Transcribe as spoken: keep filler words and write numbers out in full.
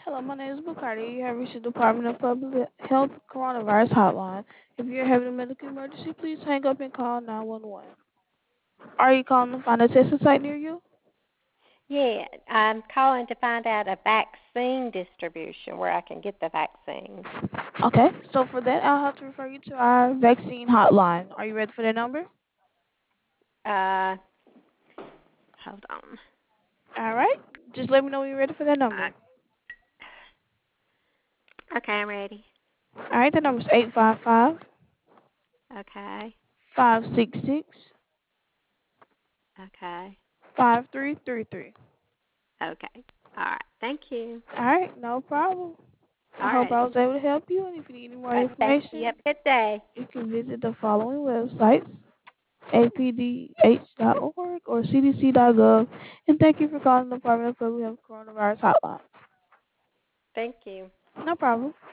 Hello, my name is Bacardi. You have reached the Department of Public Health Coronavirus Hotline. If you're having a medical emergency, please hang up and call nine one one. Are you calling to find a testing site near you? Yeah, I'm calling to find out a vaccine distribution where I can get the vaccine. Okay, so for that, I'll have to refer you to our vaccine hotline. Are you ready for that number? Uh, hold on. All right, just let me know when you're ready for that number. Uh, okay, I'm ready. All right, the number is eight five five, Okay, five six six, okay, five three three three. okay. All right, thank you. All right, no problem. I All hope right, I was able to help you, and if you need any more uh, thank you. information, Have a good day. you can visit the following websites: a p d h dot org or c d c dot gov. And thank you for calling the Department of Public Health Coronavirus Hotline. Thank you. No problem.